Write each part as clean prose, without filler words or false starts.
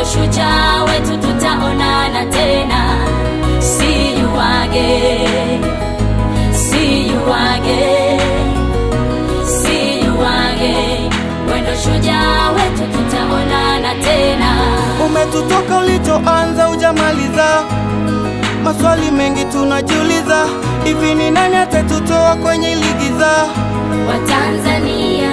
shujaa wetu tutaonana tena. See you again, see you again, see you again. Wendo shujaa wetu tutaonana tena. Umetutoka ulichoanza ujamaliza, maswali mengi tunajiuliza, hivi ni nani atatutoa kwenye ligiza wa Tanzania?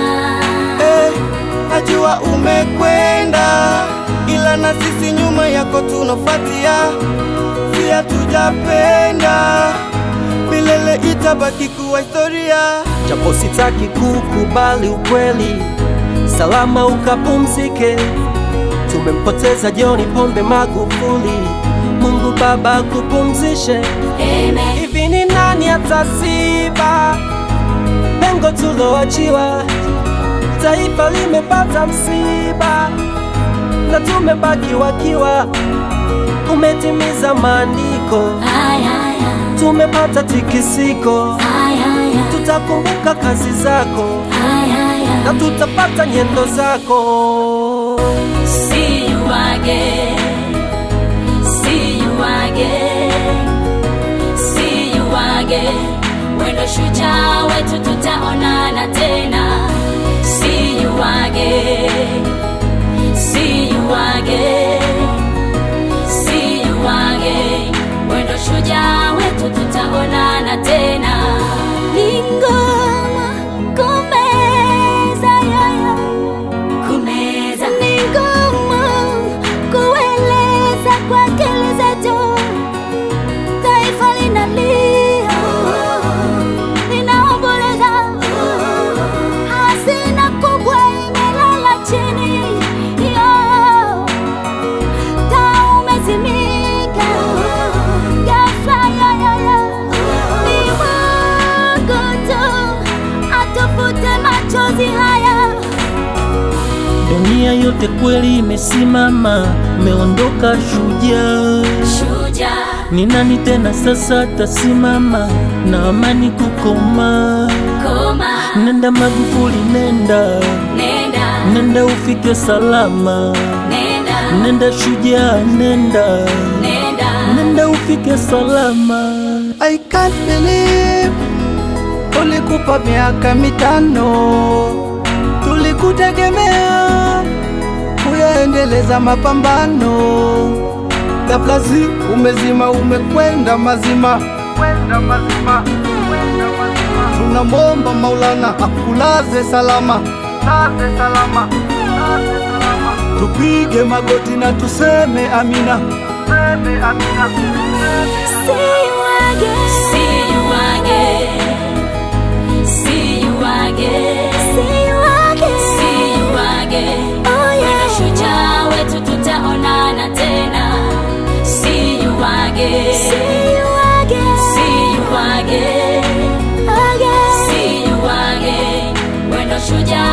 Najua umekwenda, ila na sisi nyuma yako tunafuatia. Si hatujapenda, milele itabaki kuwa historia. Japo sitaki kukubali ukweli, salama ukapumzike. Tumempoteza John Pombe Magufuli, Mungu Baba kupumzishe. Amen. Hivi ni nani atasiba pengo tuloachiwa? Taifa limepata msiba na tumebaki wakiwa. Umetimiza maandiko, tumepata tikisiko. Tutakumbuka kazi zako na tutapata nyendo zako. See you again, see you again, see you again. Wendo shujaa wetu tutaonana tena. See you again, see you again, see you again. Wendo shujaa wetu tutaonana tena. Ningoma kumeza yaya, kumeza ningoma kueleza kwa akili zetu. Taifa linalia, linaomboleza, hazina kubwa imelala chini. Taa umezimika ghafla, ni Mungu tu atufute machozi haya. Dunia yote kweli imesimama, umeondoka shujaa. Ni nani tena sasa tasimama na amani kukoma? Nenda Magufuli, nenda, nenda ufike salama. Nenda shujaa, nenda, nenda ufike salama. I can't believe ulikupa miaka 5, tulikutegemea kuyaendeleza mapambano. Ghafla umezima, umekwenda mazima. Tunamwomba Maulana akulaze salama. Tupige magoti na tuseme amina. See you again, see you again, see you again, see you again, see you again. Oh yeah. Wendo shujaa wetu tutaonana tena. See you again, see you again, see you again, see you again. Wendo shujaa